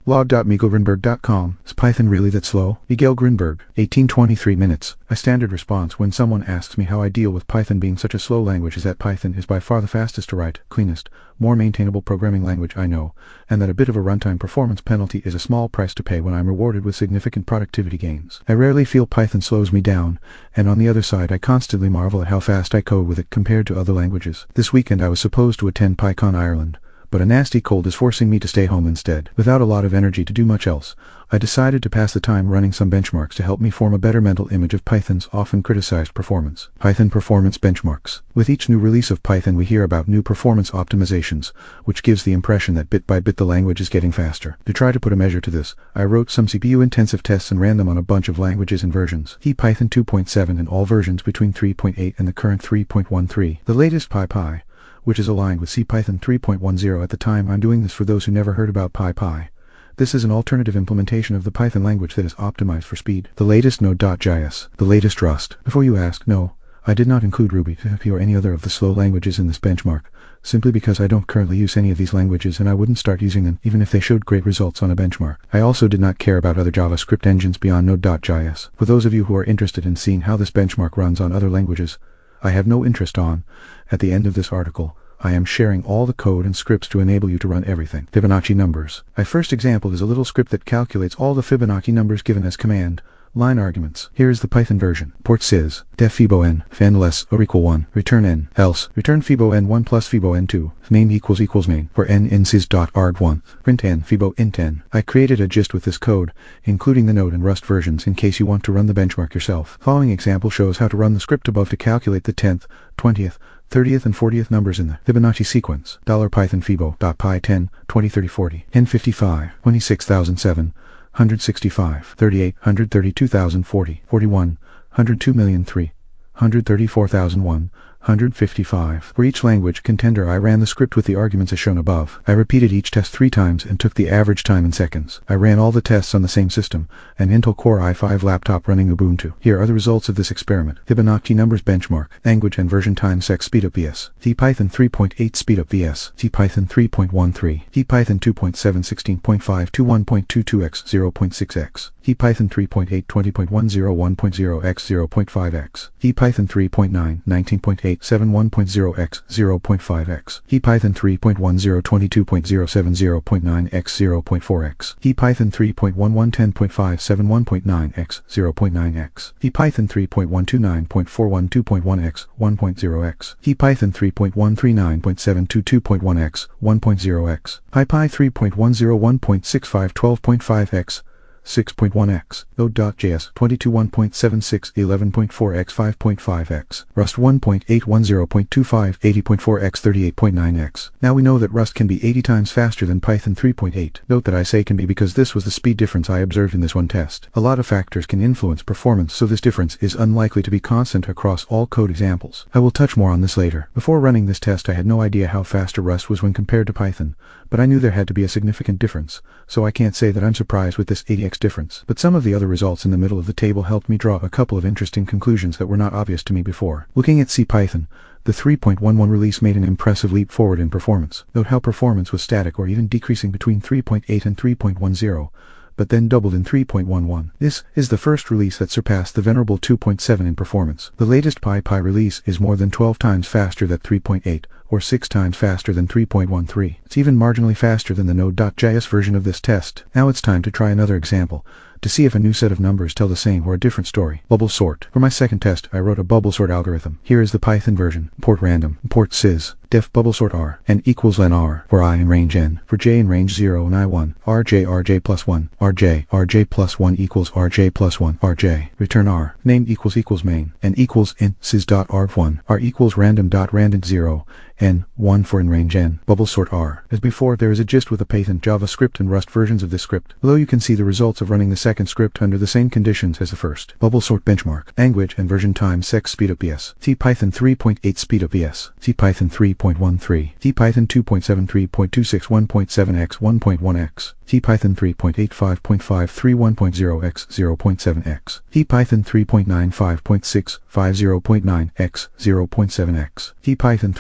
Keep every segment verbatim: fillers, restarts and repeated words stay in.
log dot miguel grinberg dot com. Is Python really that slow? Miguel Grinberg, eighteen twenty-three minutes. My standard response when someone asks me how I deal with Python being such a slow language is that Python is by far the fastest to write, cleanest, more maintainable programming language I know, and that a bit of a runtime performance penalty is a small price to pay when I'm rewarded with significant productivity gains. I rarely feel Python slows me down, and on the other side I constantly marvel at how fast I code with it compared to other languages. This weekend I was supposed to attend PyCon Ireland, but a nasty cold is forcing me to stay home instead. Without a lot of energy to do much else, I decided to pass the time running some benchmarks to help me form a better mental image of Python's often criticized performance. Python performance benchmarks. With each new release of Python we hear about new performance optimizations, which gives the impression that bit by bit the language is getting faster. To try to put a measure to this, I wrote some C P U-intensive tests and ran them on a bunch of languages and versions. Python two point seven and all versions between three point eight and the current three point thirteen. The latest PyPy, which is aligned with CPython three point ten at the time I'm doing this. For those who never heard about PyPy, this is an alternative implementation of the Python language that is optimized for speed. The latest Node dot J S, the latest Rust. Before you ask, no, I did not include Ruby, P H P or any other of the slow languages in this benchmark, simply because I don't currently use any of these languages and I wouldn't start using them even if they showed great results on a benchmark. I also did not care about other JavaScript engines beyond Node dot J S. For those of you who are interested in seeing how this benchmark runs on other languages, I have no interest on, at the end of this article, I am sharing all the code and scripts to enable you to run everything. Fibonacci numbers. My first example is a little script that calculates all the Fibonacci numbers given as command line arguments. Here is the Python version. Port sys, def fibo n, if n less or equal one, return n, else, return fibo n one plus fibo n two, if main equals equals main, for n in sys dot arg one, print n, fibo int n. I created a gist with this code, including the Node and Rust versions in case you want to run the benchmark yourself. Following example shows how to run the script above to calculate the tenth, twentieth, thirtieth and fortieth numbers in the Fibonacci sequence. $python fibo.py ten, twenty, thirty, forty, n fifty-five, twenty-six thousand seven, one hundred sixty-five, thirty-eight, one hundred thirty-two thousand forty, forty-one, one hundred two million three, one hundred thirty-four thousand one, one hundred fifty-five. For each language contender I ran the script with the arguments as shown above. I repeated each test three times and took the average time in seconds. I ran all the tests on the same system, an Intel Core i five laptop running Ubuntu. Here are the results of this experiment. Fibonacci numbers benchmark. Language and version time sex speedup vs. Python three point eight speedup vs. Python three point thirteen. Python two point seven sixteen point five to one point two two x zero point six x. Python three point eight twenty point ten one point zero x zero point five x. Python three point nine nineteen point eight seventy-one point zero x zero point five x. Python three point ten twenty-two point zero seven zero point nine x zero point four x. Python three point eleven ten point five seventy-one point nine x zero point nine x. Python three point one twenty-nine point four twelve point one x one point zero x. Python three point one thirty-nine point seven twenty-two point one x one point zero x. PyPy three point one oh one point six five twelve point five x six point one x. Node dot J S twenty-two one point seven six eleven point four x five point five x. Rust one point eight ten point two five eighty point four x thirty-eight point nine x. Now we know that Rust can be eighty times faster than Python three point eight. Note that I say can be because this was the speed difference I observed in this one test. A lot of factors can influence performance, so this difference is unlikely to be constant across all code examples. I will touch more on this later. Before running this test I had no idea how faster Rust was when compared to Python, but I knew there had to be a significant difference, so I can't say that I'm surprised with this eighty x difference. But some of the other results in the middle of the table helped me draw a couple of interesting conclusions that were not obvious to me before. Looking at CPython, the three point eleven release made an impressive leap forward in performance. Note how performance was static or even decreasing between three point eight and three point ten, but then doubled in three point eleven. This is the first release that surpassed the venerable two point seven in performance. The latest PyPy release is more than twelve times faster than three point eight, or six times faster than three point thirteen. It's even marginally faster than the Node dot J S version of this test. Now it's time to try another example, to see if a new set of numbers tell the same or a different story. Bubble sort. For my second test, I wrote a bubble sort algorithm. Here is the Python version. Port random, port sys, def bubble sort r, n equals len r, for I in range n, for j in range zero and I one, rj rj plus one, rj rj plus one equals rj plus one, rj, return r, name equals equals main, n equals int sys dot arg one, r equals random dot random zero, n, one for in range n, bubble sort r. As before, there is a gist with the Python, JavaScript and Rust versions of this script. Below you can see the results of running the second script under the same conditions as the first. Bubble sort benchmark. Language and version time sex speedup vs. Python three point eight speedup vs. Python three point thirteen. Python two point seven three point two six one point seven x one point one x. Python three point eight five point five three one point zero x zero point seven x. Python three point nine five point six five zero point nine x zero point seven x. Python three point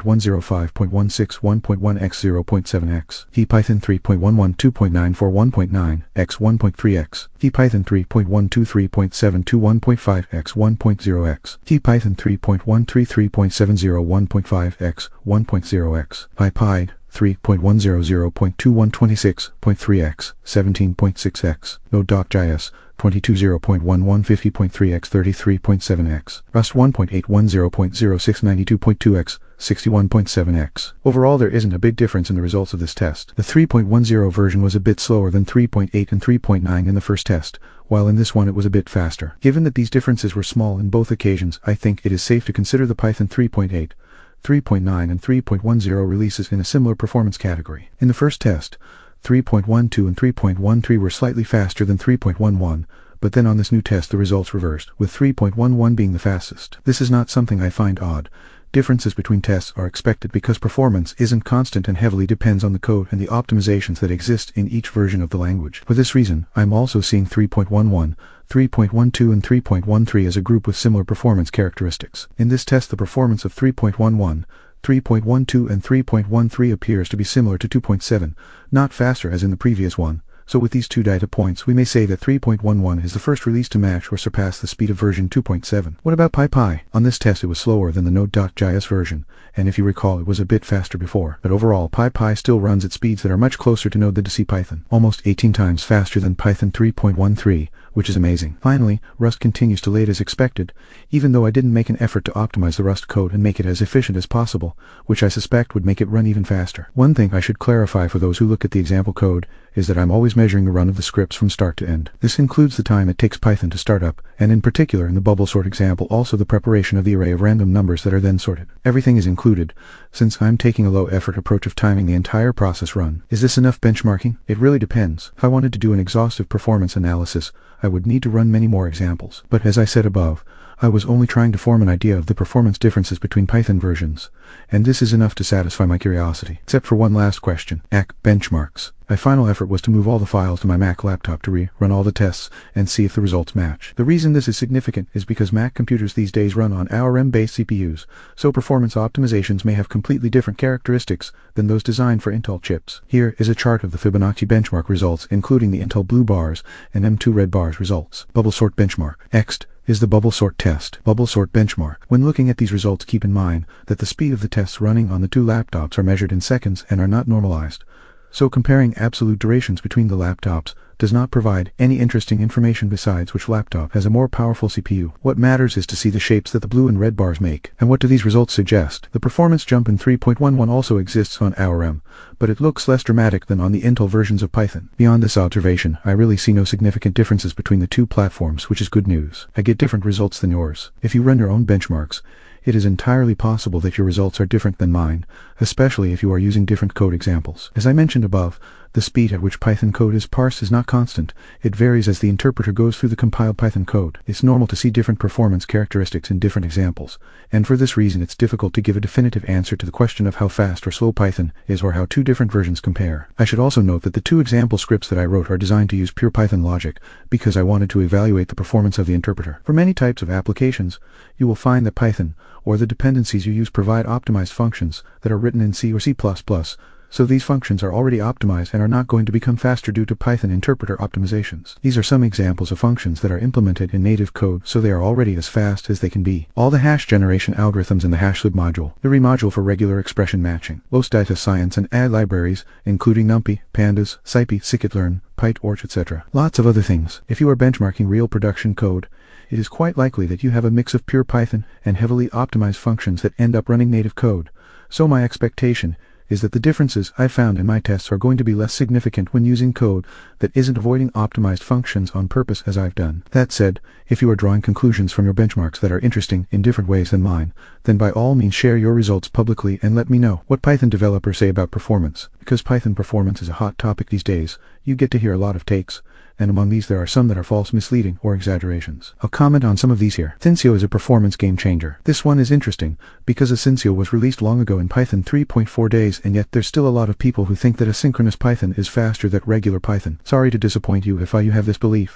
one oh five point one six one point one x zero point seven x, TPython three point one one two point nine four one point nine x one point three x, TPython three point one two three point seven two one point five x one point zero x, TPython three point one three three point seven zero one point five x one point zero x, PyPy three point one hundred point two one two six point three x seventeen point six x, Node.js twenty-two point one one fifty point three x thirty-three point seven x, Rust one point eight one zero point zero six ninety-two point two x sixty-one point seven x. Overall, there isn't a big difference in the results of this test. The three point ten version was a bit slower than three point eight and three point nine in the first test, while in this one it was a bit faster. Given that these differences were small in both occasions, I think it is safe to consider the Python three point eight, three point nine and three point ten releases in a similar performance category. In the first test, three point twelve and three point thirteen were slightly faster than three point eleven, but then on this new test the results reversed, with three point eleven being the fastest. This is not something I find odd. Differences between tests are expected because performance isn't constant and heavily depends on the code and the optimizations that exist in each version of the language. For this reason, I'm also seeing three point eleven, three point twelve and three point thirteen as a group with similar performance characteristics. In this test, the performance of three point eleven, three point twelve and three point thirteen appears to be similar to two point seven, not faster as in the previous one. So with these two data points, we may say that three point eleven is the first release to match or surpass the speed of version two point seven. What about PyPy? On this test it was slower than the Node.js version, and if you recall it was a bit faster before. But overall, PyPy still runs at speeds that are much closer to Node than to CPython, almost eighteen times faster than Python three point thirteen, which is amazing. Finally, Rust continues to late as expected, even though I didn't make an effort to optimize the Rust code and make it as efficient as possible, which I suspect would make it run even faster. One thing I should clarify for those who look at the example code is that I'm always measuring the run of the scripts from start to end. This includes the time it takes Python to start up, and in particular in the bubble sort example also the preparation of the array of random numbers that are then sorted. Everything is included, since I'm taking a low effort approach of timing the entire process run. Is this enough benchmarking? It really depends. If I wanted to do an exhaustive performance analysis, I would need to run many more examples. But as I said above, I was only trying to form an idea of the performance differences between Python versions, and this is enough to satisfy my curiosity. Except for one last question. A C benchmarks. My final effort was to move all the files to my Mac laptop to re-run all the tests and see if the results match. The reason this is significant is because Mac computers these days run on A R M-based C P Us, so performance optimizations may have completely different characteristics than those designed for Intel chips. Here is a chart of the Fibonacci benchmark results, including the Intel blue bars and M two red bars results. Bubble sort benchmark. Next is the bubble sort test. Bubble sort benchmark. When looking at these results, keep in mind that the speed of the tests running on the two laptops are measured in seconds and are not normalized. So comparing absolute durations between the laptops does not provide any interesting information besides which laptop has a more powerful C P U. What matters is to see the shapes that the blue and red bars make. And what do these results suggest? The performance jump in three point eleven also exists on A R M, but it looks less dramatic than on the Intel versions of Python. Beyond this observation, I really see no significant differences between the two platforms, which is good news. I get different results than yours. If you run your own benchmarks, it is entirely possible that your results are different than mine, especially if you are using different code examples. As I mentioned above, the speed at which Python code is parsed is not constant. It varies as the interpreter goes through the compiled Python code. It's normal to see different performance characteristics in different examples, and for this reason it's difficult to give a definitive answer to the question of how fast or slow Python is or how two different versions compare. I should also note that the two example scripts that I wrote are designed to use pure Python logic because I wanted to evaluate the performance of the interpreter. For many types of applications, you will find that Python, or the dependencies you use, provide optimized functions that are written in C or C plus plus, so these functions are already optimized and are not going to become faster due to Python interpreter optimizations. These are some examples of functions that are implemented in native code, so they are already as fast as they can be. All the hash generation algorithms in the HashLib module, the re module for regular expression matching, Los Data Science and A D libraries, including NumPy, Pandas, SciPy, Scikit-learn, PyTorch, et cetera. Lots of other things. If you are benchmarking real production code, it is quite likely that you have a mix of pure Python and heavily optimized functions that end up running native code. So my expectation is that the differences I found in my tests are going to be less significant when using code that isn't avoiding optimized functions on purpose as I've done. That said, if you are drawing conclusions from your benchmarks that are interesting in different ways than mine, then by all means share your results publicly and let me know what Python developers say about performance. Because Python performance is a hot topic these days, you get to hear a lot of takes, and among these there are some that are false, misleading, or exaggerations. I'll comment on some of these here. Syncio is a performance game changer. This one is interesting, because Syncio was released long ago in Python three point four days, and yet there's still a lot of people who think that asynchronous Python is faster than regular Python. Sorry to disappoint you if you have this belief,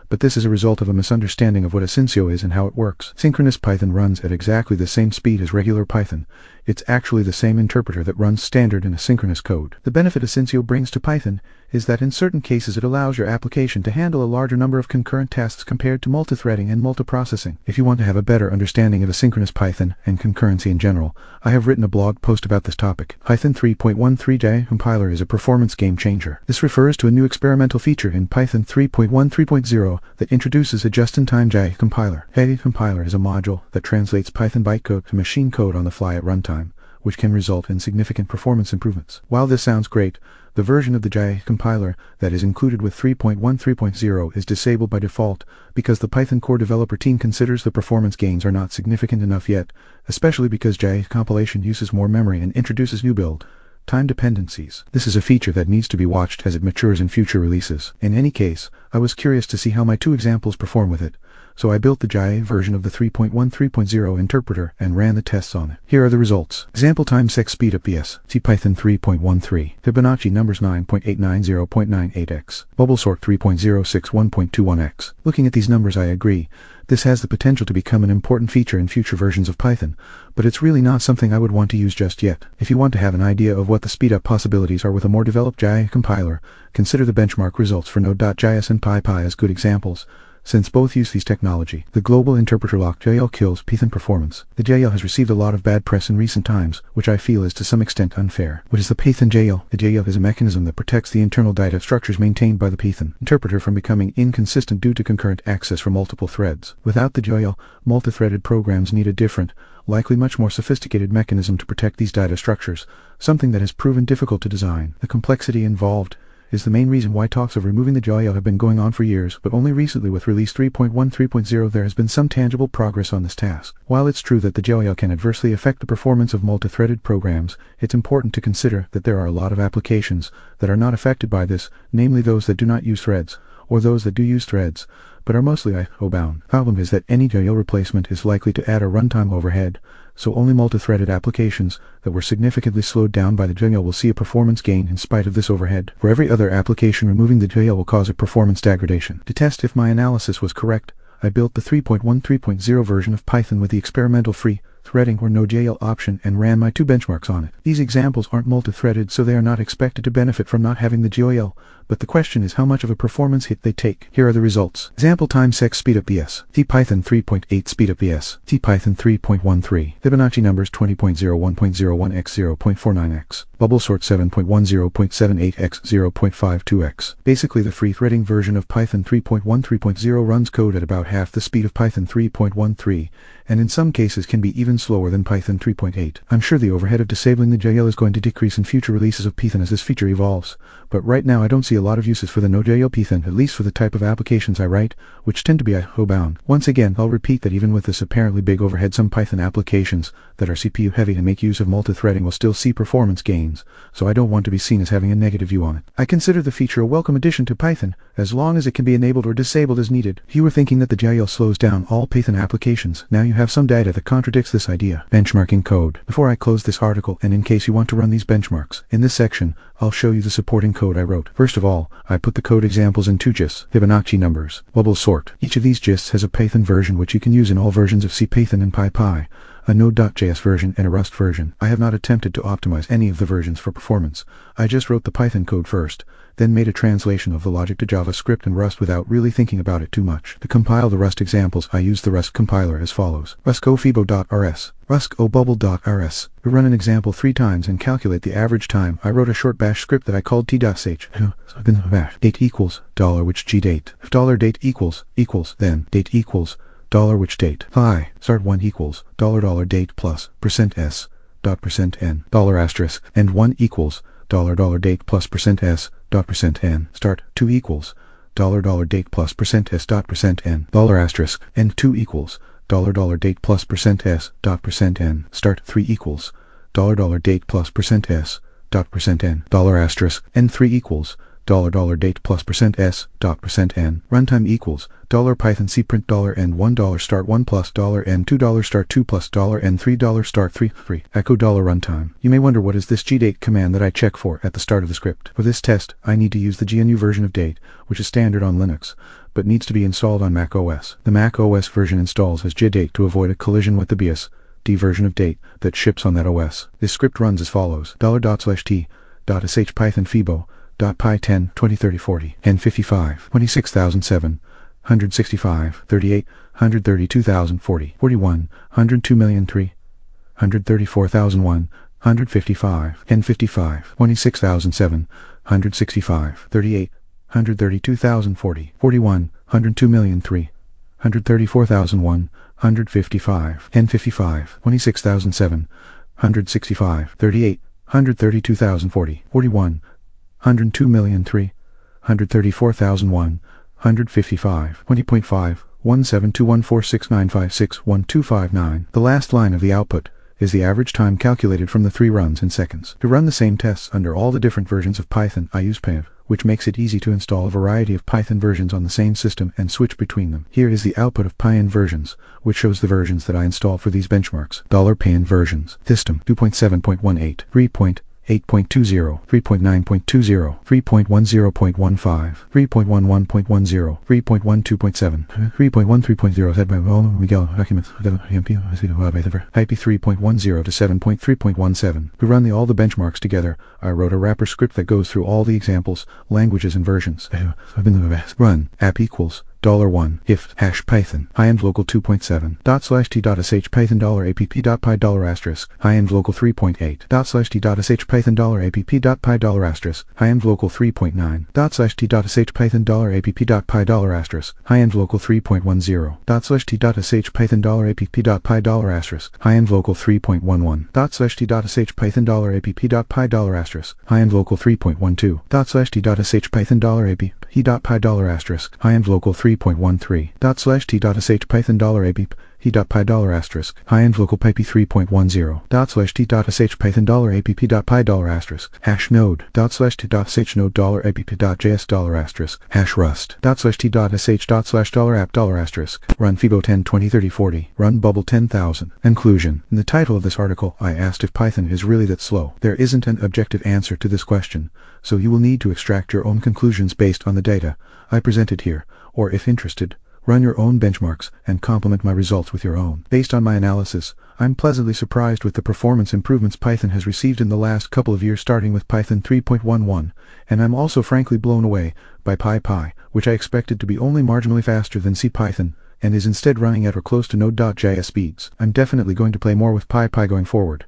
but this is a result of a misunderstanding of what Asyncio is and how it works. Synchronous Python runs at exactly the same speed as regular Python. It's actually the same interpreter that runs standard and asynchronous code. The benefit Asyncio brings to Python is that in certain cases it allows your application to handle a larger number of concurrent tasks compared to multithreading and multiprocessing. If you want to have a better understanding of asynchronous Python and concurrency in general, I have written a blog post about this topic. Python three point thirteen J I compiler is a performance game changer. This refers to a new experimental feature in Python three point thirteen point zero that introduces a just-in-time J I compiler. J I compiler is a module that translates Python bytecode to machine code on the fly at runtime, which can result in significant performance improvements. While this sounds great, the version of the J I compiler that is included with three point thirteen point zero is disabled by default because the Python core developer team considers the performance gains are not significant enough yet, especially because J I compilation uses more memory and introduces new build time dependencies. This is a feature that needs to be watched as it matures in future releases. In any case, I was curious to see how my two examples perform with it, so I built the J I version of the three point thirteen point zero interpreter and ran the tests on it. Here are the results. Example time six speedup vs. CPython three point thirteen. Fibonacci numbers nine point eight nine zero point nine eight x. Bubble sort three point zero six one point two one x. Looking at these numbers, I agree. This has the potential to become an important feature in future versions of Python, but it's really not something I would want to use just yet. If you want to have an idea of what the speedup possibilities are with a more developed J I compiler, consider the benchmark results for Node.js and PyPy as good examples, since both use these technology. The global interpreter lock J L kills Python performance. The J L has received a lot of bad press in recent times, which I feel is to some extent unfair. What is the Python J L? The J L is a mechanism that protects the internal data structures maintained by the Python interpreter from becoming inconsistent due to concurrent access from multiple threads. Without the J L, multi-threaded programs need a different, likely much more sophisticated mechanism to protect these data structures, something that has proven difficult to design. The complexity involved is the main reason why talks of removing the J L have been going on for years, but only recently with release three point thirteen point zero there has been some tangible progress on this task. While it's true that the J L can adversely affect the performance of multi-threaded programs, it's important to consider that there are a lot of applications that are not affected by this, namely those that do not use threads, or those that do use threads, but are mostly I O bound. The problem is that any J L replacement is likely to add a runtime overhead, so only multi-threaded applications that were significantly slowed down by the J L will see a performance gain in spite of this overhead. For every other application, removing the J L will cause a performance degradation. To test if my analysis was correct, I built the three point thirteen point zero version of Python with the experimental free threading or no J L option and ran my two benchmarks on it. These examples aren't multi-threaded, so they are not expected to benefit from not having the J L, but the question is how much of a performance hit they take. Here are the results. Example time six speedup vs. CPython three point eight speedup vs. CPython three point thirteen. Fibonacci numbers twenty point zero one point zero one x zero point four nine x. Bubble sort seven point ten point seven eight x zero point five two x. Basically, the free threading version of Python three point thirteen point zero runs code at about half the speed of Python three point thirteen, and in some cases can be even slower than Python three point eight. I'm sure the overhead of disabling the J L is going to decrease in future releases of Python as this feature evolves, but right now I don't see a lot of uses for the no-J L Python, at least for the type of applications I write, which tend to be I O bound. Once again, I'll repeat that even with this apparently big overhead, some Python applications that are C P U heavy and make use of multi-threading will still see performance gains, so I don't want to be seen as having a negative view on it. I consider the feature a welcome addition to Python, as long as it can be enabled or disabled as needed. If you were thinking that the J L slows down all Python applications, now you have some data that contradicts this idea. Benchmarking code. Before I close this article, and in case you want to run these benchmarks, in this section, I'll show you the supporting code I wrote. First of all, I put the code examples in two gists, Fibonacci numbers, bubble sort. Each of these gists has a Python version which you can use in all versions of CPython and PyPy, a Node.js version and a Rust version. I have not attempted to optimize any of the versions for performance. I just wrote the Python code first, then made a translation of the logic to JavaScript and Rust without really thinking about it too much. To compile the Rust examples, I used the Rust compiler as follows. rustcofibo.rs, rustcobubble.rs. We run an example three times and calculate the average time. I wrote a short bash script that I called t.sh. Date equals dollar which g date. If dollar date equals equals, then date equals dollar which date. Phi start one equals dollar dollar date plus percent s dot percent n dollar asterisk and one equals dollar dollar date plus percent s dot percent n. Start two equals dollar dollar date plus percent s dot percent n dollar asterisk and two equals dollar dollar date plus percent s dot percent n. Start three equals dollar dollar date plus percent s dot percent n dollar asterisk and three equals dollar dollar date plus percent s dot percent n. Runtime equals dollar Python c print dollar n one dollar start one plus dollar n two dollar start two plus dollar n three dollar start three three echo dollar runtime. You may wonder what is this gdate command that I check for at the start of the script. For this test, I need to use the G N U version of date, which is standard on Linux, but needs to be installed on Mac O S. The Mac O S version installs as gdate to avoid a collision with the B I O S D version of date that ships on that O S. This script runs as follows: dollar dot slash t dot sh python fibo dot py ten twenty thirty forty n fifty-five twenty-six thousand seven one hundred sixty-five thirty-eight one hundred thirty-two thousand forty forty-one one hundred two million three hundred thirty-four thousand one hundred fifty-five n fifty-five twenty-six thousand seven hundred sixty-five thirty-eight one hundred thirty-two thousand forty forty-one one hundred two million three hundred thirty-four thousand one hundred fifty-five n fifty-five twenty-six thousand seven hundred sixty-five thirty-eight one hundred thirty-two thousand forty forty-one one hundred two million three hundred thirty-four thousand one hundred fifty-five twenty point five one seven two one four six nine five six one two five nine. The last line of the output is the average time calculated from the three runs in seconds. To run the same tests under all the different versions of Python, I use Pav, which makes it easy to install a variety of Python versions on the same system and switch between them. Here is the output of Pyn versions, which shows the versions that I installed for these benchmarks. $Pyn versions. System two point seven point one eight, three point eight point two zero, three point nine point two zero, three point ten point one five, three point eleven point ten, three point twelve point seven, three point thirteen point zero, set by Miguel documents, I P three point ten to seven point three point seventeen. To run the, all the benchmarks together, I wrote a wrapper script that goes through all the examples, languages, and versions. Run app equals dollar one if hash python high end local two point seven dot slash t dot sh python dollar app dot py dollar asterisk high end local three point eight dot slash t dot sh python dollar app dot py dollar asterisk high end local three point nine dot slash t dot sh python dollar app dot py dollar asterisk high end local three point ten dot slash t dot sh python dollar app dot py dollar asterisk high end local three point eleven dot slash t dot sh python dollar app dot py dollar asterisk high end local three point twelve dot slash t dot sh python dollar app dot py dollar asterisk high end local three point thirteen dot slash t dot sh python dollar app dot py dollar asterisk high end local py three point ten dot slash t dot sh python dollar app dot py dollar asterisk hash node dot slash t dot sh node dollar app dot js dollar asterisk hash rust dot slash t dot sh dot slash dollar app dollar asterisk run fibo ten twenty thirty forty run bubble ten thousand. Conclusion. In the title of this article, I asked if Python is really that slow. There isn't an objective answer to this question, so you will need to extract your own conclusions based on the data I presented here, or if interested, run your own benchmarks and complement my results with your own. Based on my analysis, I'm pleasantly surprised with the performance improvements Python has received in the last couple of years, starting with Python three point eleven, and I'm also frankly blown away by PyPy, which I expected to be only marginally faster than CPython, and is instead running at or close to Node.js speeds. I'm definitely going to play more with PyPy going forward.